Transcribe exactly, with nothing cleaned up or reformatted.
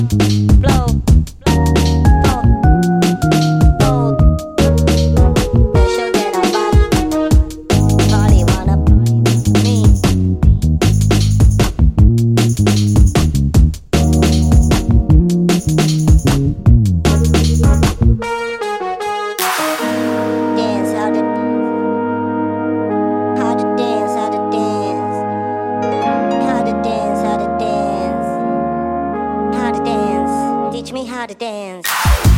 Flow, flow, flow. They show that I'm bad. Party wanna me. Dance, how to, how to dance, how to dance, how to dance, how to dance, how to dance. Teach me how to dance.